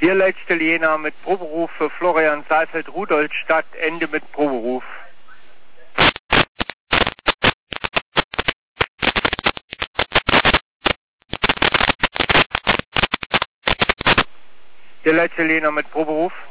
Hier letzte Jena mit Proberuf für Florian Seifeld, Rudolstadt, Ende mit Proberuf. Hier letzte Jena mit Proberuf.